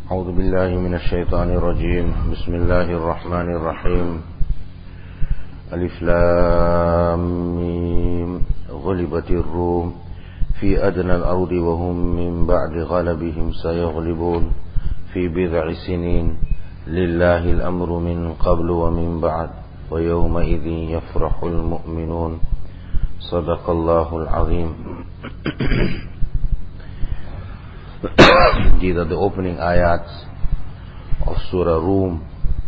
أعوذ بالله من الشيطان الرجيم بسم الله الرحمن الرحيم ألف لام ميم غلبت الروم في أدنى الأرض وهم من بعد غلبهم سيغلبون في بضع سنين لله الأمر من قبل ومن بعد ويومئذ يفرح المؤمنون صدق الله العظيم. These are the opening ayats of Surah Rum.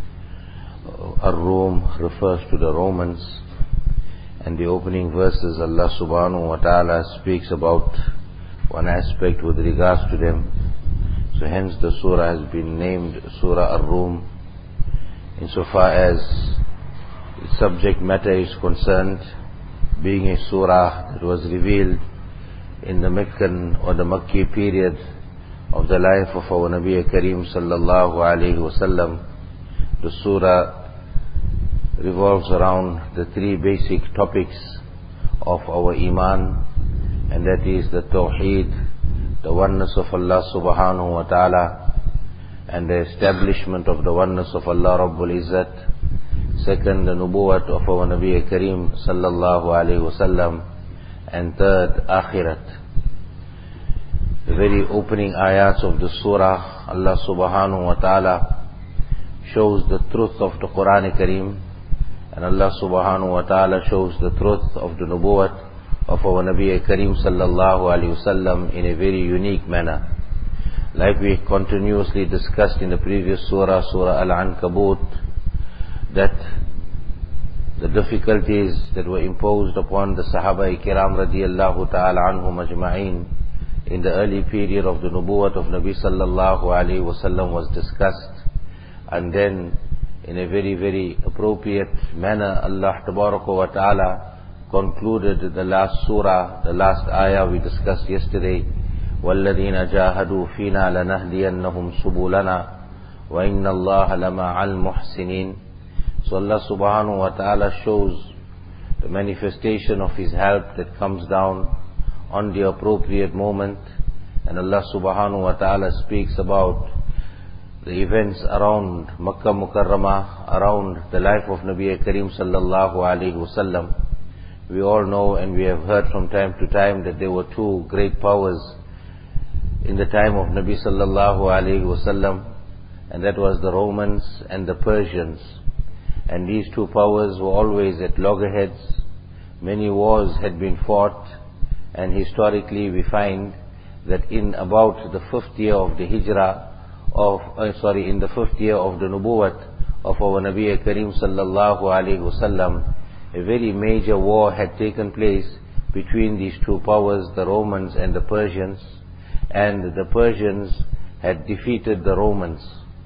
Ar-Rum refers to the Romans, and the opening verses Allah subhanahu wa ta'ala speaks about one aspect with regards to them. So hence the surah has been named Surah Ar-Rum. Insofar as its subject matter is concerned, being a surah that was revealed in the Meccan or the Makki period of the life of our Nabi Kareem sallallahu alayhi wasallam, the surah revolves around the three basic topics of our Iman, and that is the Tawheed, the oneness of Allah subhanahu wa ta'ala, and the establishment of the oneness of Allah Rabbul Izzat. Second, the Nubuwwat of our Nabi Kareem sallallahu alayhi wasallam. And third, Akhirat. The very opening ayats of the surah, Allah subhanahu wa ta'ala shows the truth of the Quran Kareem, and Allah subhanahu wa ta'ala shows the truth of the Nubuwwat of our Nabi Kareem sallallahu alayhi wasallam in a very unique manner. Like we continuously discussed in the previous surah, Surah Al-Ankabut, that the difficulties that were imposed upon the Sahaba-i-Kiram radiyallahu ta'ala anhum ajma'in in the early period of the Nubuwwat of Nabi sallallahu alayhi wasallam was discussed, and then in a very, very appropriate manner Allah tabaraka wa ta'ala concluded the last surah, the last ayah we discussed yesterday. وَالَّذِينَ جَاهَدُوا فِينَا لَنَهْدِيَنَّهُمْ سُبُلَنَا وَإِنَّ اللَّهَ لَمَعَ الْمُحْسِنِينَ. So Allah subhanahu wa ta'ala shows the manifestation of His help that comes down on the appropriate moment, and Allah subhanahu wa ta'ala speaks about the events around Makkah Mukarramah, around the life of Nabi Kareem sallallahu alayhi wasallam. We all know and we have heard from time to time that there were two great powers in the time of Nabi sallallahu alayhi wasallam, and that was the Romans and the Persians. And these two powers were always at loggerheads. Many wars had been fought, and historically we find that in about the 5th year of the Hijrah in the 5th year of the Nubuwwat of our Nabi Kareem sallallahu alayhi wasallam, a very major war had taken place between these two powers, the Romans and the Persians, and the Persians had defeated the Romans.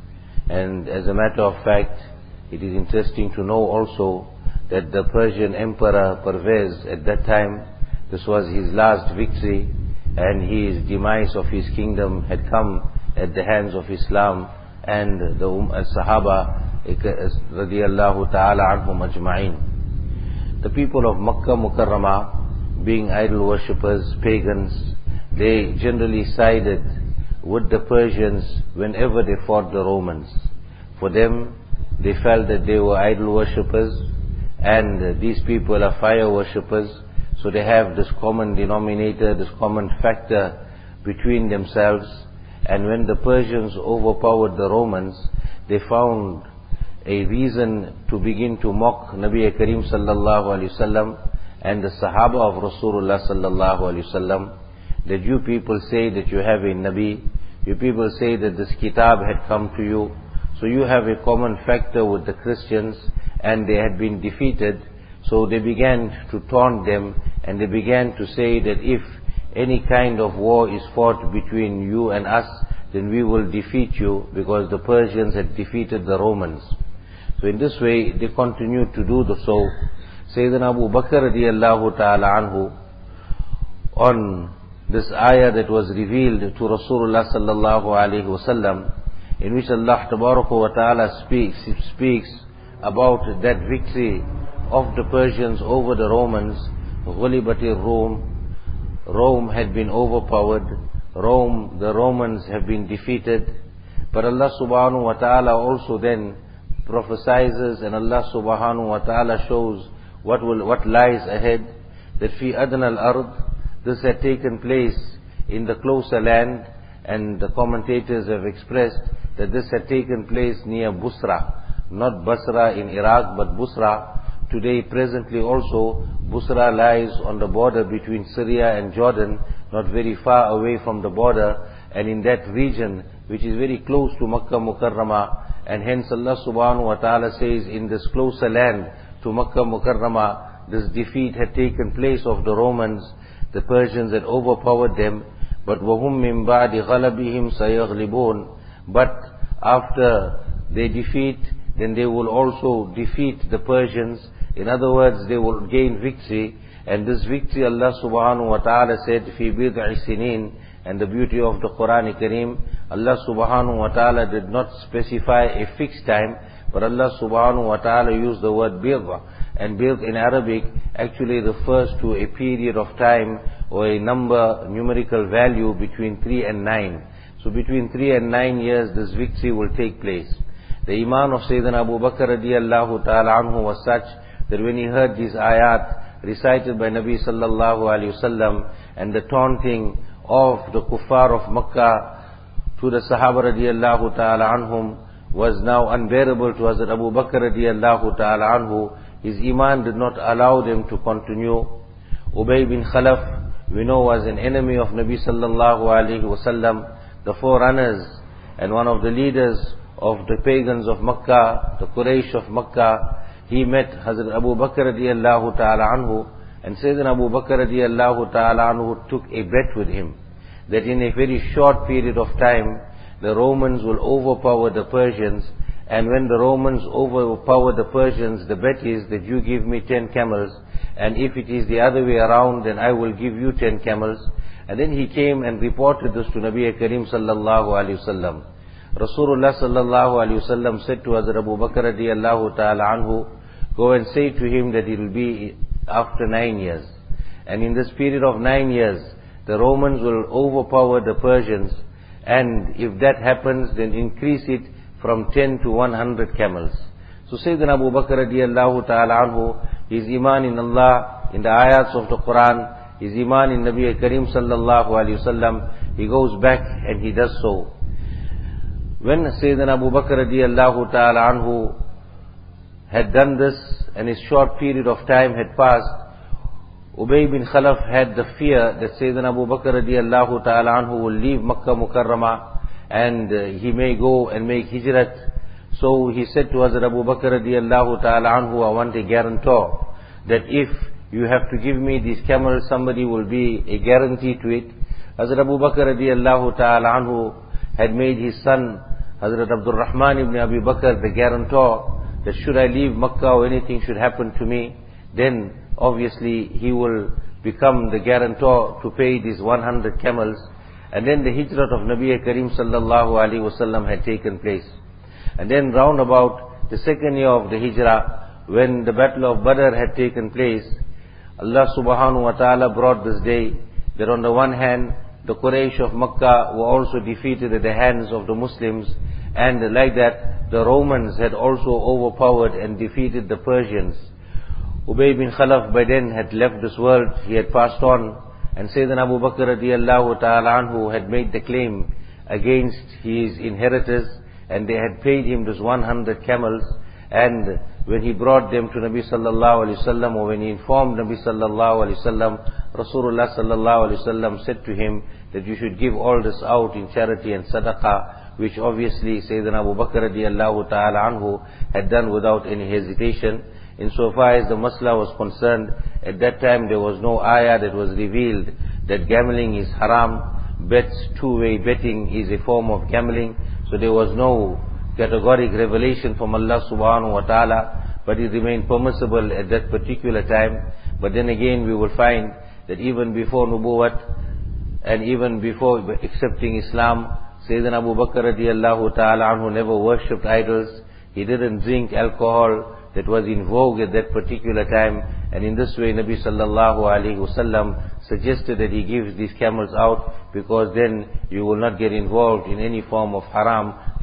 And as a matter of fact, it is interesting to know also that the Persian Emperor Pervez at that time, this was his last victory, and his demise of his kingdom had come at the hands of Islam and the Sahaba radiyallahu ta'ala anhum ajma'in. The people of Makkah Mukarramah, being idol worshippers, pagans, they generally sided with the Persians whenever they fought the Romans. For them, they felt that they were idol worshippers, and these people are fire worshippers, so they have this common denominator, this common factor between themselves. And when the Persians overpowered the Romans, they found a reason to begin to mock Nabi Kareem sallallahu alayhi wasallam and the Sahaba of Rasulullah sallallahu alayhi wasallam, that you people say that you have a Nabi, you people say that this kitab had come to you, so you have a common factor with the Christians, and they had been defeated. So they began to taunt them, and they began to say that if any kind of war is fought between you and us, then we will defeat you, because the Persians had defeated the Romans. So in this way they continued to do so. Sayyidina Abu Bakr radiyallahu ta'ala anhu, on this ayah that was revealed to Rasulullah sallallahu alayhi wasallam, in which Allah tabaraka wa ta'ala speaks about that victory of the Persians over the Romans. غُلِبَتِ Rome, Rome had been overpowered, the Romans have been defeated. But Allah subhanahu wa ta'ala also then prophesizes, and Allah subhanahu wa ta'ala shows what lies ahead, that fi adna al-ard, this had taken place in the closer land, and the commentators have expressed that this had taken place near Busra, not Basra in Iraq, but Busra. Today, presently also, Busra lies on the border between Syria and Jordan, not very far away from the border, and in that region, which is very close to Makkah Mukarramah, and hence Allah subhanahu wa ta'ala says, in this closer land to Makkah Mukarramah, this defeat had taken place of the Romans. The Persians had overpowered them, but وَهُمْ مِنْ بَعْدِ غَلَبِهِمْ سَيَغْلِبُونَ. But after they defeat, then they will also defeat the Persians. In other words, they will gain victory, and this victory Allah subhanahu wa ta'ala said, fi bid'i sinin, and the beauty of the Quran Kareem, Allah subhanahu wa ta'ala did not specify a fixed time, but Allah subhanahu wa ta'ala used the word bid'a, and bid'a in Arabic actually refers to a period of time or a numerical value between 3 and 9. So between 3 and 9 years this victory will take place. The iman of Sayyidina Abu Bakr radiyallahu ta'ala anhu was such that when he heard these ayat recited by Nabi sallallahu alayhi wasallam, and the taunting of the kuffar of Makkah to the Sahaba radiyallahu ta'ala anhum was now unbearable to Hazrat Abu Bakr radiyallahu ta'ala anhu, his iman did not allow them to continue. Ubay bin Khalaf, we know, was an enemy of Nabi sallallahu alayhi wasallam, the forerunners and one of the leaders of the pagans of Makkah, the Quraysh of Makkah. He met Hazrat Abu Bakr radiyallahu ta'ala anhu, and Sayyidina Abu Bakr radiyallahu ta'ala anhu took a bet with him that in a very short period of time the Romans will overpower the Persians, and when the Romans overpower the Persians, the bet is that you give me 10 camels, and if it is the other way around, then I will give you 10 camels. And then he came and reported this to Nabi Kareem sallallahu alayhi wasallam. Rasulullah sallallahu alayhi wasallam said to Hazrat Abu Bakr radiyallahu ta'ala anhu, go and say to him that it will be after 9 years. And in this period of 9 years, the Romans will overpower the Persians, and if that happens, then increase it from 10 to 100 camels. So Sayyidina Abu Bakr radiyallahu ta'ala anhu, his iman in Allah, in the ayats of the Quran, his iman in Nabi Kareem sallallahu alayhi wasallam, he goes back and he does so. When Sayyidina Abu Bakr radiyallahu ta'ala anhu had done this, and a short period of time had passed, Ubay bin Khalaf had the fear that Sayyidina Abu Bakr radiyallahu ta'ala anhu will leave Makkah Mukarramah, and he may go and make hijrat. So he said to Hazrat Abu Bakr radiyallahu ta'ala anhu, I want a guarantor, that if you have to give me these camels, somebody will be a guarantee to it. Hazrat Abu Bakr radiyallahu ta'ala anhu had made his son Hazrat Abdul Rahman ibn Abi Bakr the guarantor, that should I leave Makkah or anything should happen to me, then obviously he will become the guarantor to pay these 100 camels. And then the hijrat of Nabi Kareem sallallahu alaihi wasallam had taken place. And then round about the second year of the hijrah, when the battle of Badr had taken place, Allah subhanahu wa ta'ala brought this day that on the one hand, the Quraysh of Makkah were also defeated at the hands of the Muslims, and like that, the Romans had also overpowered and defeated the Persians. Ubay bin Khalaf by then had left this world, he had passed on, and Sayyidina Abu Bakr radiyallahu ta'ala anhu had made the claim against his inheritors, and they had paid him this 100 camels, and when he brought them to Nabi sallallahu alaihi wasallam, or when he informed Nabi sallallahu alaihi wasallam, Rasulullah sallallahu alaihi wasallam said to him that you should give all this out in charity and sadaqah, which obviously Sayyidina Abu Bakr radiyallahu ta'ala anhu had done without any hesitation. Insofar as the masla was concerned, at that time there was no ayah that was revealed that gambling is haram, bets, two-way betting is a form of gambling, so there was no categoric revelation from Allah subhanahu wa ta'ala, but it remained permissible at that particular time. But then again we will find that even before Nubuwat and even before accepting Islam, Sayyidina Abu Bakr radiyallahu ta'ala anhu never worshipped idols. He didn't drink alcohol that was in vogue at that particular time, and in this way Nabi sallallahu alaihi wasallam suggested that he gives these camels out, because then you will not get involved in any form of haram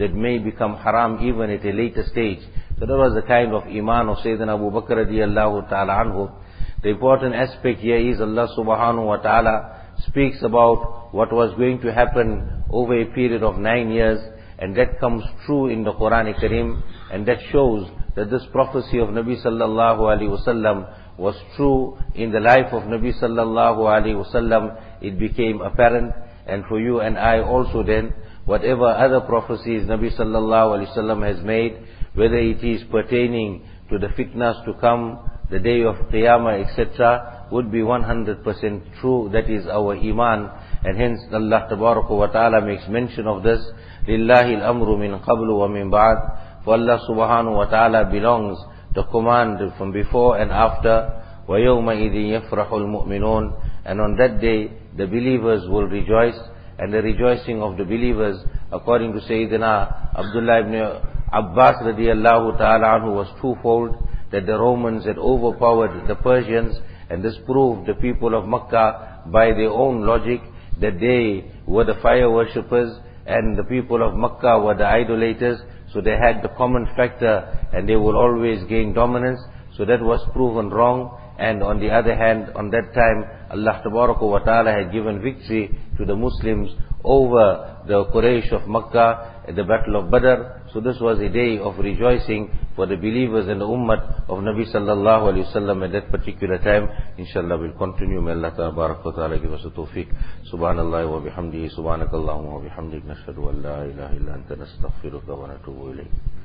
that may become haram even at a later stage. So that was the kind of iman of Sayyidina Abu Bakr radiallahu ta'ala anhu. The important aspect here is Allah subhanahu wa ta'ala speaks about what was going to happen over a period of 9 years, and that comes true in the Quran Kareem, and that shows that this prophecy of Nabi sallallahu alaihi wasallam was true in the life of Nabi sallallahu alaihi wasallam. It became apparent, and for you and I also then, whatever other prophecies Nabi sallallahu alaihi wasallam has made, whether it is pertaining to the fitnas to come, the day of Qiyamah, etc., would be 100% true. That is our iman, and hence Allah tabaraka wa ta'ala makes mention of this. Lillahi al-amru min qablu wa min ba'd. For Allah subhanahu wa ta'ala belongs the command from before and after. Wa yawma idhin yafrahu al-mu'minun. And on that day, the believers will rejoice, and the rejoicing of the believers, according to Sayyidina Abdullah ibn Abbas radiyallahu ta'ala anhu, was twofold. That the Romans had overpowered the Persians, and this proved the people of Makkah by their own logic that they were the fire worshippers and the people of Makkah were the idolaters. So they had the common factor and they will always gain dominance. So that was proven wrong. And on the other hand, on that time, Allah Tabaraka wa Ta'ala had given victory to the Muslims over the Quraysh of Makkah at the Battle of Badr. So this was a day of rejoicing for the believers and the ummah of Nabi sallallahu alayhi wa sallam at that particular time. Inshallah we'll continue. May Allah Tabaraka wa Ta'ala give us a tawfiq. Subhanallah wa bihamdihi, subhanakallahumma wa bihamdik, nashhadu an la ilaha illa anta nastaghfiruka wa natubu ilayk.